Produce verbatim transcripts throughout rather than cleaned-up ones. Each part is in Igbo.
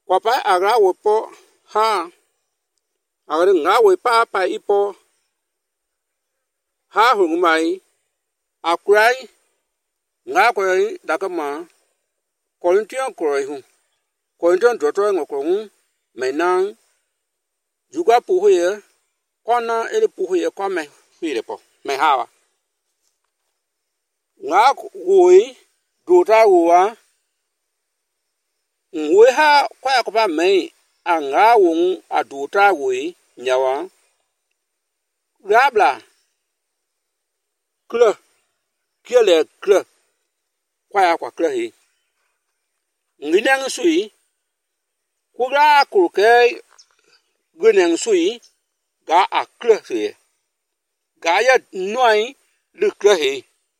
Kwapa agra wopo ha agre nga we pa pa ipo ha hungmai akrai nga kwai dakama Korintian kroi hu Korintian doto ngoko hu menang juga puhuye kona ele puhuye kome hire po me hawa nga woi dota wa ngwe ha kwa ko ba me anga won adota woi nyawa grabla kle kele kle kwa kwa kle hi nginang sui kugra kurke gunang sui ga akle hi ga ya noi le kle hi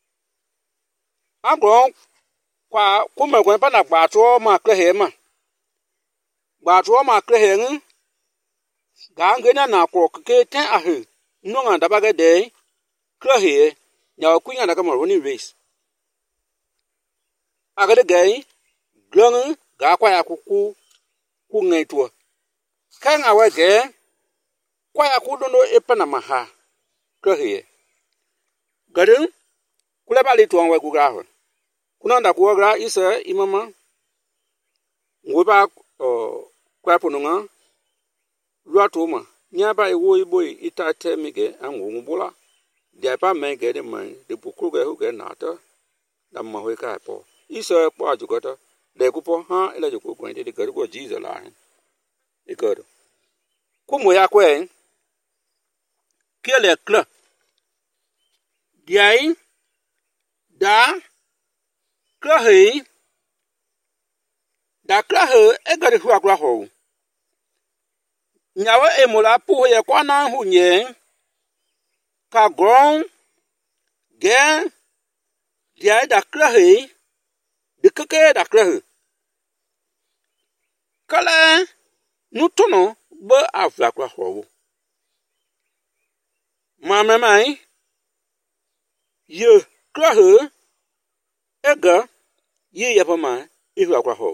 agron kwa kuma kwa pa na gba to ma kle hi ma gba to ma kle hi ga ngena na ko ke ten a hi no nga da ba ga de kle hi nya ku nya na ka mo ni race aga de gai glong ga kwa ya ku ku ku ngai to kan awa ge kwa ya ku do no e pa na ma ha kle hi gadin kula ba le to wa ku ga ho kuna nda ku ga isa imama ngwe ba kwa po nga lwa to ma nya ba e wo ibo ita te mi ge an wo ngbola dia pa me ge de man de bu ku ge hu ge na ta da ma ho ka po isa po ajugota de ku po ha ele ju ku gwen de ge ko jizo la e ko ku mo ya kwen kele kla diai da kla he da kla he e ga de hu akla ho nyawa e mo la pu ye kwa na hu nye ka gron ge diai da kla he de keke da kla he kala nu tono bo afla kwa ho ma me mai ye kla he ega ye ya pa ma ihu akwa ho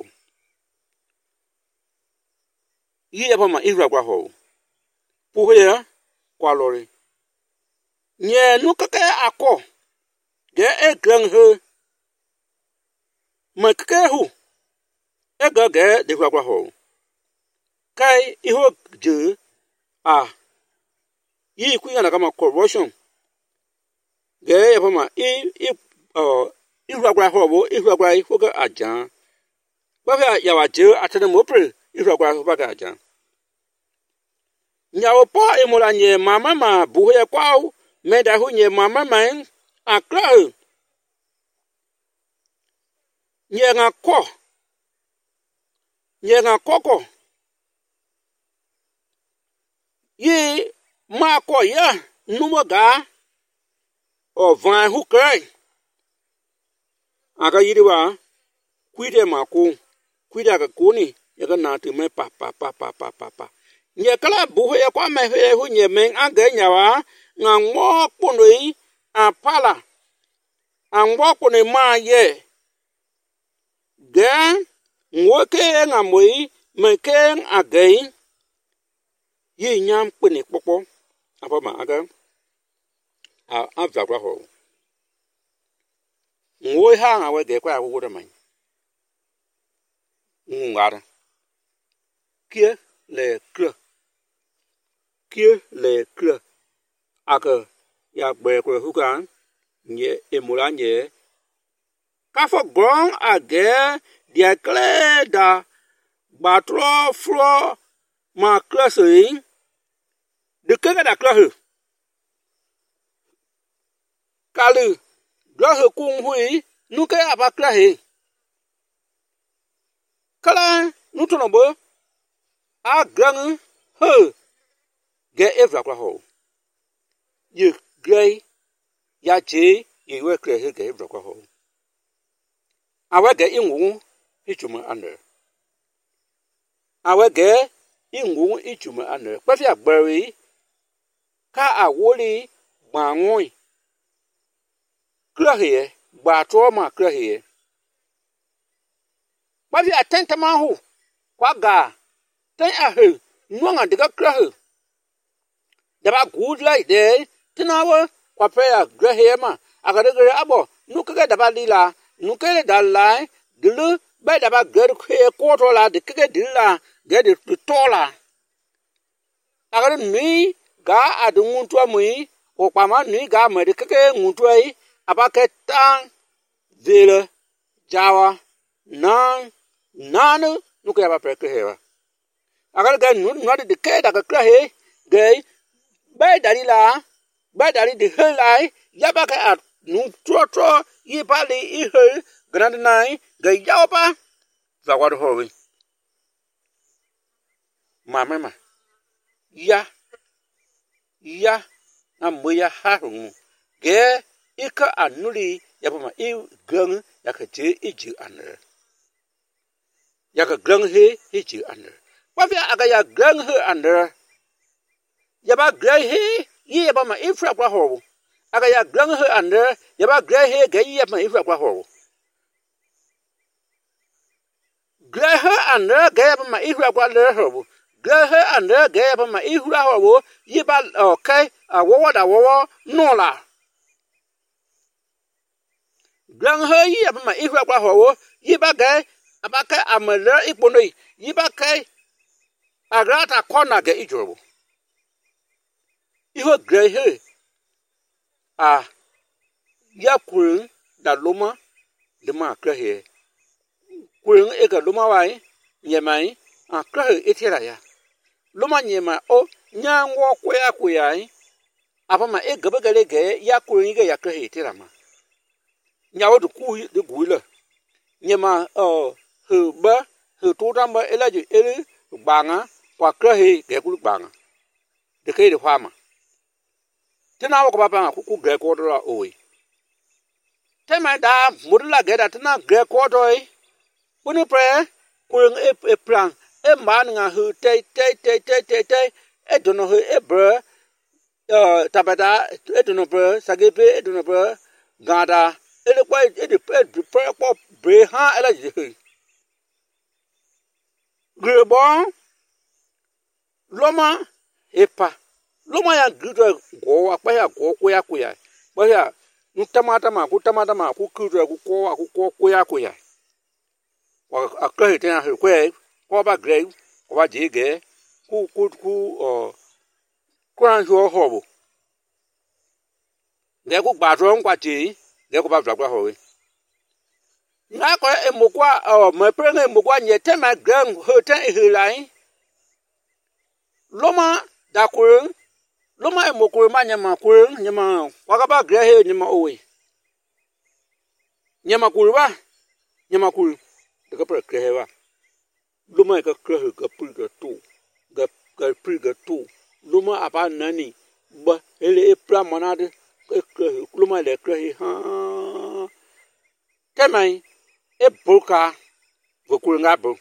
ye ya pa ma ihu akwa ho pu ye kwa lori nye nu keke akọ ge e gran he ma keke hu ega ge de akwa ho kai ihu je a yi ku yana kama corruption ge ya pa ma i i uh ihu akwa ho bo ihu akwa ho ga ajan ba ya wa je atene mo pre ihu akwa ho ba ga ajan nyawo po emola nye mama ma bu ye kwao me da hu nye mama man akla nye nga ko nye nga koko yi ma ko ya numo ga o van hu kai aga yiriwa kwide ma ku kwide ga kuni ya ga na ti me pa pa pa pa pa pa pa nye kala bu ye kwa me he hu nye men aga nyawa nga ngo punoi apala angbo punoi ma ye ge nwoke nga moi me ke agai yi nyam puni popo apa ma aga a avza kwa ho ngoi ha nga we ge kwa wo de man ngara kie le kle kie le kle aka ya gbe ko hukan nye emula nye ka fo gron age dia kle da batro fro ma klase de kega da kle kalu do he kun hui nu ke aba kle he kala nu to no bo a gran he ge evra kwa ho ye grey ya che ye we kle he ge evra kwa ho awe ge inwu ichuma ane awe ge inwu ichuma ane pa fi agbari ka awoli gbanwon kle he gba to ma kle he pa fi atenta ma ho kwa ga tan a hu nuanga de ka kra hu da ba good like de tinawo kwa pe ya gra he ma aga de gra abo nu ka da ba li la nu ke da lai de lu ba da ba gra ke ko to la de ke de la ge de to la aga ni ga adu ntu amui o pa ma ni ga ma de ke ntu ai aba ke tang zero jawa nan nanu nu ke ba pe ke he ba aga ga nu nu de ke da ka kra he ge ba da li la ba da li de he lai ya ba ka nu tro tro yi ba li i he grand nai ge ya pa za wa ho wi ma ma ma ya ya na mo ya ha hu ge ika anuli ya pa ma i gang ya ka je i ji an ya ka gang he i ji an wa fi aga ya gang he an ya ba gra he yi ya pa ma i fra kwa ho aga ya gang he an ya ba gra he ge yi ya pa i fra kwa ho gra he an ge ya pa ma i fra kwa le ho gra he an ge ya pa ma i fra ho yi ba okay a wo wa da wo no la gang he yi ya pa ma i fra kwa ho yi ba ge abaka amala ipono yi ba kai agrata kona ge ijobo iho gra he a ya kun da loma de ma kra he kun e ga loma wai nyemai a kra he etira ya loma nyema o nyanwo kwya kwya apa ma e gaba gale ge ya kun ge ya kra he etira ma nyawo du ku de guila nyema o hu ba hu tu tam ba ela ju ele banga kwa kra he ge ku banga de ke de hwa tina wa ko ba ku ku ge ko do la oi tema da mudla ge da tina ge ko do i puni pre ku e e plan e man nga hu te te te te te te e do no hu e bro uh tabada e do no bro sagepe e do no bro gada e de kwa e de pre ko bre ha ela ji gre bon loma epa loma ya gudo go akpa ya go ko ya ko ya ba ya ntamata ma ku tamata ma ku kudo ku ko ku ko ko ya ko ya wa akra hete na ko ko ba gre ko ba je ge ku ku ku o kran jo ho bo ge ku gba ro nkwa ti ge ku ba dra kwa ho we na ko e mo kwa o me pre nge mo kwa nye tema gran ho ten e hilai loma da kurun loma e mo kurun ma nyama kurun nyama waka ba gra he nyama owe nyama kurun ba nyama kurun de ka pre kre he ba loma ka kre he ka pri ga to ga ga pri ga to loma apa nani ba ele e pra manade e kre loma le kre he ha temai e bulka go kurun ga bu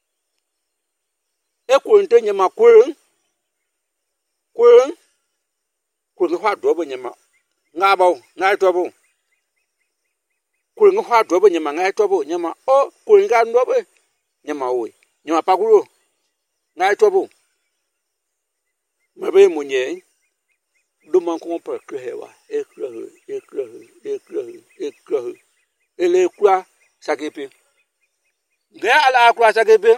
e kurun te nyama kurun kurun kurun hwa do bo nyama nga bo nga to bo kurun hwa do bo nyama nga to bo nyama o kurun ga ndo bo nyama o nyama pakuro nga to bo mabe munye do man ko per krewa e krewa e krewa e krewa e krewa ele kwa sakepe ga ala kwa sakepe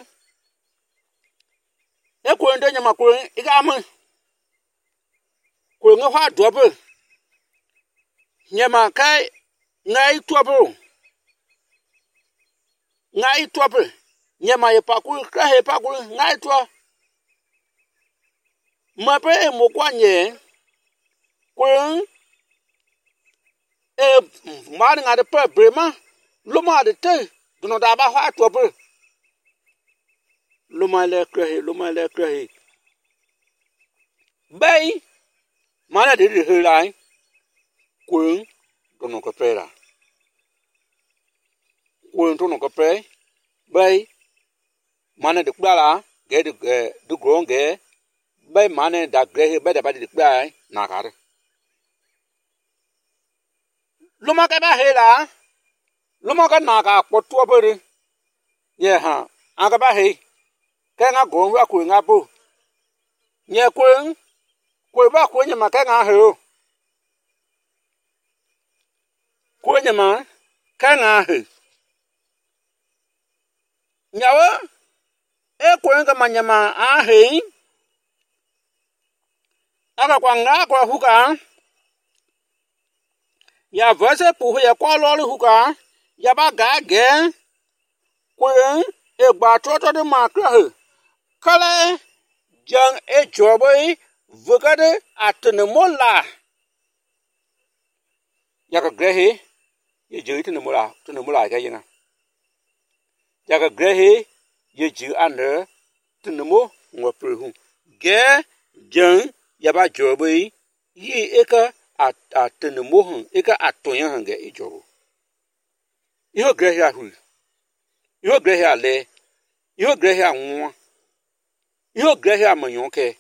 e kurun de nyama kurun iga mu kurun hwa do bo nyama kai ngai to bo ngai to bo nyama ye pakuru kra he pakuru ngai to ma pe e mo kwa nye kurun e ma nga de pe brema lo ma de te duno da ba hwa to bo lo ma le kra he lo ma le kra he bai mana de de he lai kurun duno ko pera kurun duno ko pe bai mana de kula ge de de gronge bai mana da gre bai da ba de kula na ka luma ka ba he la luma ka na ka po to bo re ye ha a ka ba he cái ngã gồm ra quỳ ngã bù nhẹ quỳ quỳ ba quỳ nhưng mà cái ngã hiểu quỳ nhưng mà cái ngã hiểu nhau á ê quỳ cái mà nhưng mà á hiểu aka kwa ngã qua huka ya vese pu ya kwa lori huka ya ba ga ge quỳ e gba to to de ma kra he kale jang e jobai vugade atne mola ya ka grehe ye ju tne mola tne mola ga yinga ya ka grehe ye ju ande tne mo ngo prehu ge jang ya ba jobai yi eka atne mo hun eka atoyan hange e jobo yo grehe ahu yo grehe ale yo grehe anwo yo grehe amanyonke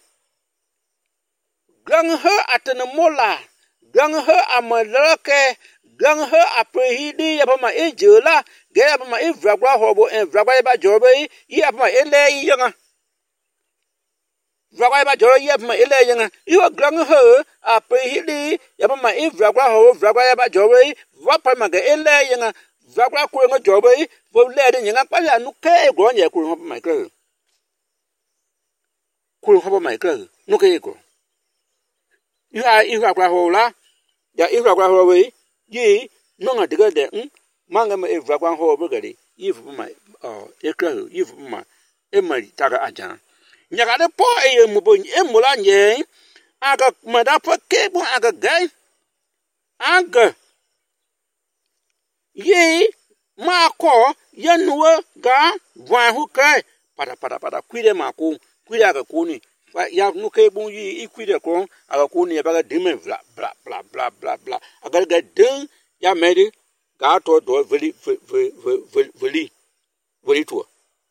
gang he atene mola gang he amalake gang he aprehidi ya bama ejela ge ya bama evragwa hobo en vragwa ba jobe yi ya bama ele yanga vragwa ba jobe ya bama ele yanga yo gang he aprehidi ya bama evragwa hobo vragwa ba jobe vapa ma ge ele yanga vragwa ko ngo jobe bo le de yanga pa ya nu ke go nya ko hobo ma ke ko hobo ma ke nu ke ko ya ihwa kwa hola ya ihwa kwa howe yi nonga diga de hm manga me ihwa kwa howe gari yifu ma oh ekra yifu ma e mari taga ajan nyaga de po e mu bo e mula nye aga mada pa ke bo aga gai aga yi ma ko yanuwa ga gwa hu kai pada pada pada kwire ma ko kwire aga ko ni ya nu ke bu yi ikwide ko aga ko ni ba ga dime bla bla bla bla bla bla aga ga den ya mede ga to do veli veli veli veli to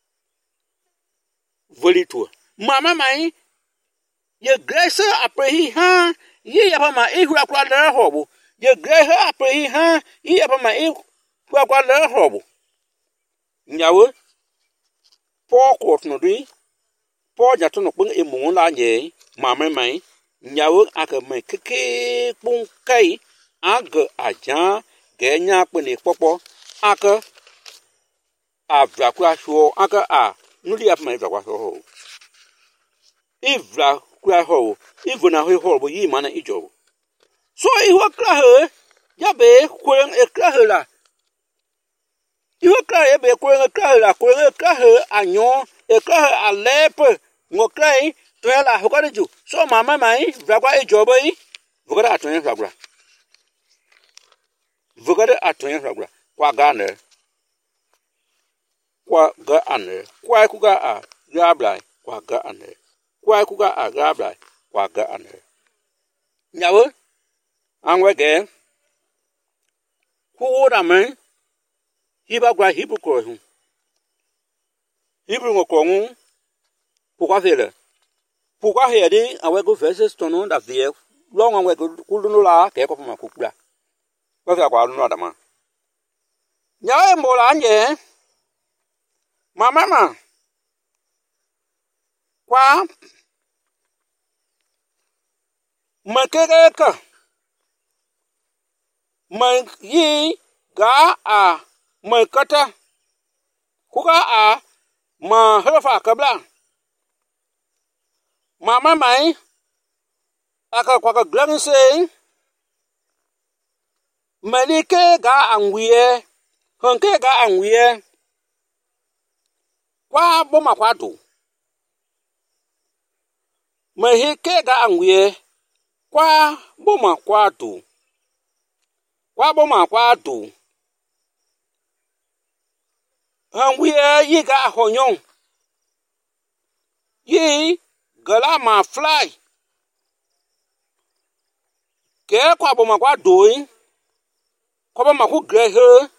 veli to mama mai ye grace aprehi ha ye ya ba ma ihura kwa la hobo ye grace aprehi ha ye ya ba ma ihura kwa la hobo nyawo po ko no di po ja to no pung e mu la nye ma me mai nyawo aka me keke pung kai aga aja ge nya pe ni popo aka avra kwa sho aka a nuli ap mai vra kwa ho ivra kwa ho ivuna ho ho bo yi mana ijo so iho kra he ya be kwen e kra he la iho kra e be kwen e kra he la kwen e kra he anyo e kra he alepe ngokrai to la hokare ju so mama mai vragwa e jobo yi vogara atonye vragwa vogara atonye vragwa kwa gane kwa ga ane kwa ku ga a gabla kwa ga ane kwa ku ga a gabla kwa ga ane nyawo anwe ge ku da men hiba gwa hibu ko hu hibu ngoko ngu pourquoi faire pourquoi regarder avec le verset tonon da vie long avec kuluno la ke ko ma kukula ko fa kwa no adama nya e mola nye mama ma kwa makereka man yi ga a makata kuka a ma hafa kabla mama mai aka kwa ka glang se malike ga anwie honke ga anwie kwa boma kwa do mahike ga anwie kwa boma kwa do kwa boma kwa do anwie yi ga honyon yi gala ma fly ke kwa boma kwa doin kwa boma ku grehe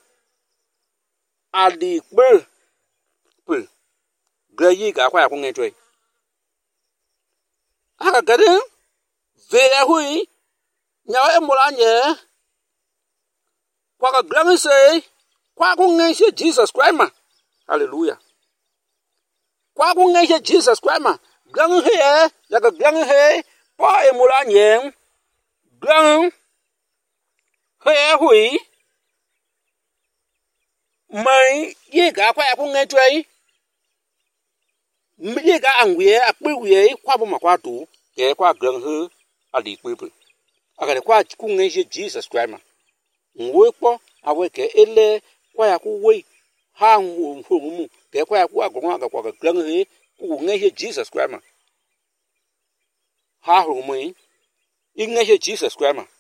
adi pe pe greyi ga kwa ku ngetwe aka gade ve hui nya e mola nye kwa ka glang se kwa ku nge Jesus Christ ma hallelujah qua cũng nghe Jesus Christ mà gần he là cái gần he pa em mula nheng gần he hủy mày ye cả qua cũng nghe chơi ye cả ăn quế à quế quế qua bông mà qua tủ cái qua gần he à đi quế quế à cái qua cũng nghe Jesus Christ mà ngồi qua à với cái ele qua cũng quế hang hùng hùng cái qua qua cũng qua qua cái gần he cũng nghe Jesus Christ mà ha hùng mình in nghe Jesus Christ mà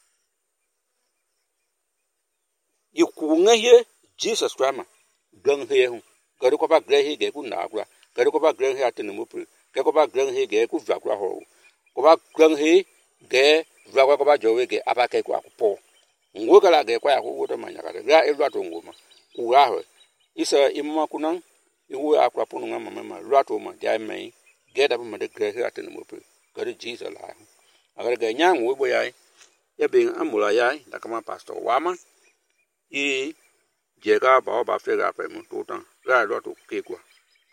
you cũng nghe Jesus Christ mà gần he hùng cái đó có ba gle he cái cũng nạp ra cái đó có ba gle he ở trên núi bự cái có ba gle he cái cũng vác ra hồ có ba gle he cái vác qua có ba jowe cái apa cái của aku po ngồi cái là cái qua aku udah mana cái ra elwa tongo mà ura ho isa imma kunang iwu akwa punu ngama mama rato ma dia mai get up ma de gle he ở trên núi bự cái đó Jesus là agar ga nyang wo boyai ya bin amula yai da kama pastor wama i jega ba ba fe ga pe mu tutan ga ro to ke kwa